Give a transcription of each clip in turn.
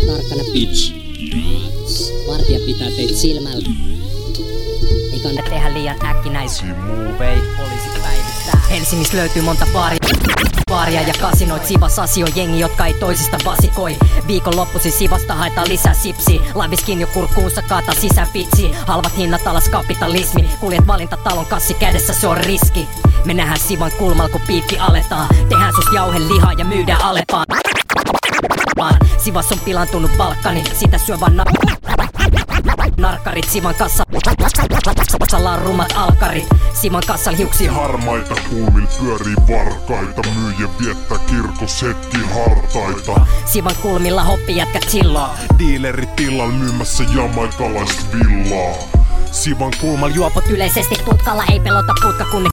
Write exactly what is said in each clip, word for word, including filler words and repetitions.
tarkkana bitch. Vartija pitää teitä silmällä. Ei kannata tehdä liian äkkinäisiä muuvei. Poliisit päivittää. Helsingissä löytyy monta baaria. Baaria ja kasinoit, Sivas asio jengi, jotka ei toisista vasikoi. Viikonloppusi Sivasta haetaan lisää sipsiä. Laiviskin jo kurkkuunsa kaata sisään pitsi. Halvat hinnat alas kapitalismi. Kuljet valintatalon kassi kädessä, se on riski. Me nähdään Sivan kulmalla kun piikki aletaan. Tehdään sus jauhen lihaa ja myydään Alepaan. Sivas on pilantunut Balkani, sitä syö vaan na- narkkarit. Sivan kassa kassalla on rumat alkarit. Sivan kassalla hiuksi harmaita, kulmil pyörii varkaita. Myyjä viettää kirkos hetki hartaita. Sivan kulmilla hoppijätkät chillaa. Dealerit tilalla myymässä jamaikalaista villaa. Sivan kulmalla juopot yleisesti tutkalla, ei pelota putka kun ne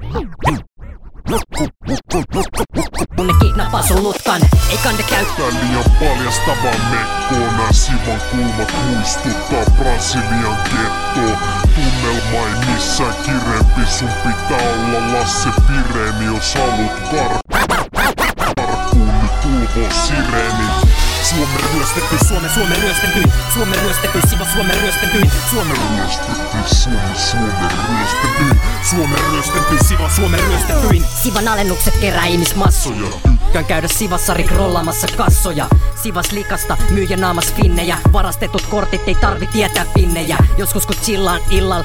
kun ne kidnappaa sun lutkan. Ei kande käyttää liian paljastavaa mekkoa. Nää Sivan kulmat muistuttaa Brasilian gettoa. Tunnelma ei missään kireempi. Sun pitää olla Lasse Pireni jos haluut kar- karkuun nyt ulvo sireeni. Suomen ryöstetty, Suomen, Suomen ryöstetty, Suomen ryöstetty, Siva, Suomen ryöstetty, Suomen ryöstetty, Suomen, Suomen ryöstetty, Suomen ryöstetty, Siva, Suomen ryöstetty. Sivan alennukset kerää ihmismassoja. Tykkään käydä Sivassa rollaamassa kassoja. Sivas likasta, myyjä naamas finnejä. Varastetut kortit ei tarvi tietää pinnejä. Joskus kun chillaan illal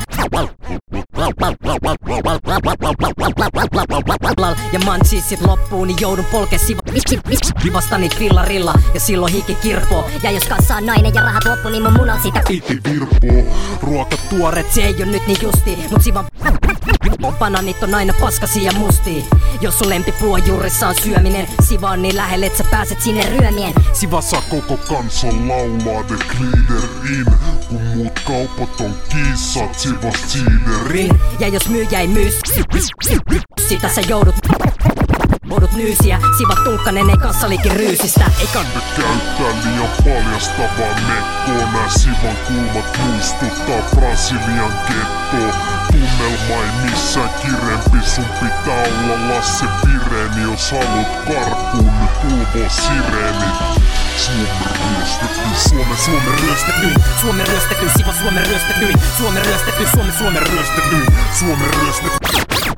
ja manchis sit loppuu, niin joudun polkee Sivasta niit fillarilla. Ja silloin hiki kirpoo. Ja jos kassa on nainen ja rahat loppu, niin mun munal sitä iti virpoo. Ruoka tuoret, se ei oo nyt niin justi. Mut Sivan bananit on aina paskasia ja mustii. Jos sun lempipuu on juurissaan syöminen, Siva on niin lähelle, et sä pääset sinne ryömien. Sivassa koko kansan laulaa the glider in. Kun muut kaupat on kiissat, Sivas siiderin. Ja jos myyjä ei myy sitä sä joudut Joudut nyysiä, Siva Tunkkanen ei kassaliikin ryysistä. Ei kannata käyttää liian paljastavaa mekkoa. Nää Sivan kulmat muistuttaa Brasilian gettoa. Tunnelma ei missään kireempi. Sun pitää olla Lasse Pireni jos haluut karkuun nyt ulvo sireeni. Suomen ryöstetty, Suomen, Suomen ryöstetty, Suomen ryöstetty, Siva, Suomen ryöstetty, Suomen ryöstetty, Suomen, Suomen ryöstetty, Suomen ryöstetty.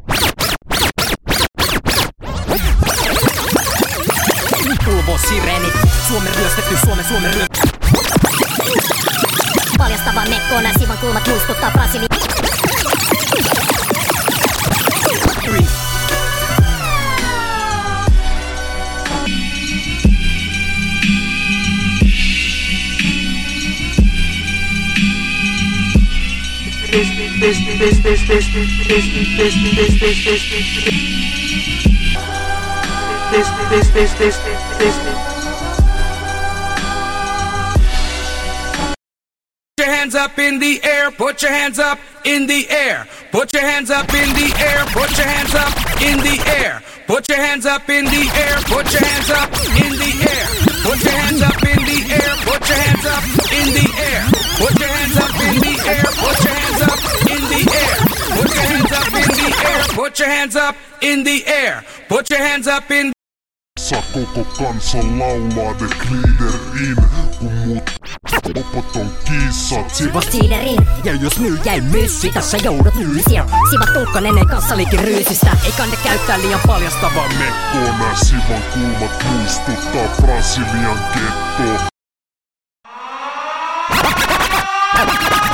Ulvo sireeni, Suomen ryöstetty, Suomen, Suomen ryöstetty. Paljastavaa mekkoa, nää Sivan kulmat muistuttaa Brasilia. This, this, this, this, this, this, this, this, this, this, this, this, this, this, this. Put your hands up in the air, put your hands up in the air, put your hands up in the air, put your hands up in the air, put your hands up in the air, put your hands up in the air, put your hands up in the air, put your hands up in the air, put your hands up in the air, put your hands up in the air, put your hands up in the air, put your hands up in the air, put your hands up in. Sa koko kansan laulaa the glider in. Kun muut opot on kiissat, Siva siiderin. Ja jos myyjä ei myy sitä, sä joudut nyysiä. Siva Tunkkanen ei kassaliikin ryysistä. Ei kande käyttää liian paljastavaa mekkoa. Nää Sivan kulmat muistuttaa Brasilian gettoa.